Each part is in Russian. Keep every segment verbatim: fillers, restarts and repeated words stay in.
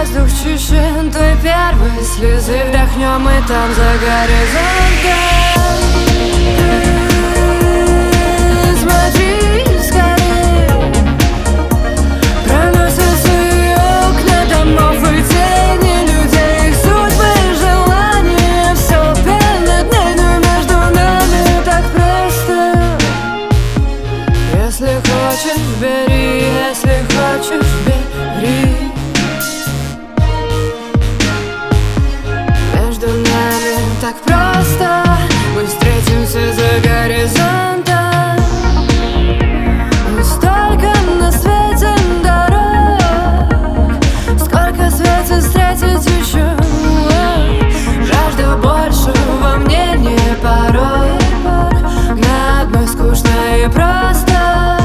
воздух чище той первой слезы. Вдохнем и там за горизонтом. Смотри скорей, проносятся и окна домов и тени людей, их судьбы и желания. Все перед ней, но между нами так просто. Если хочешь, бери, если хочешь, бери. Между нами так просто. Мы встретимся за горизонтом. Столько на свете дорог, сколько светит встретить еще. Жажда больше во мне не порог. На одной скучно и просто.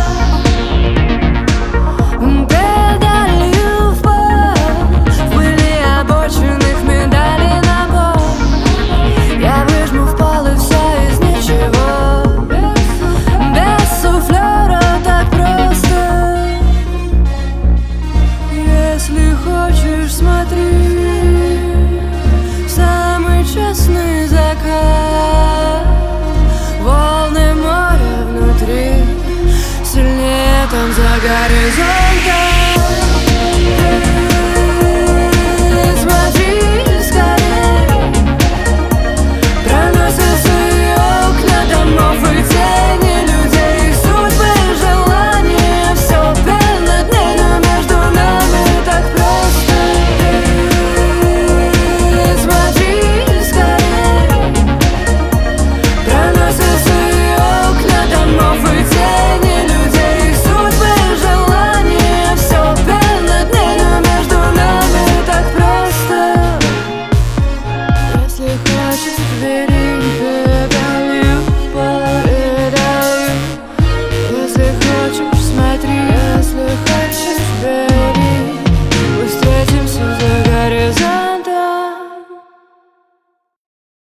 Педалью в пол, в пыли обочинных медалей набор. Я выжму в пол и все из ничего. Без суфлера так просто. Если хочешь, смотри, самый честный закат. Волны моря внутри, сильнее там за горизонтом.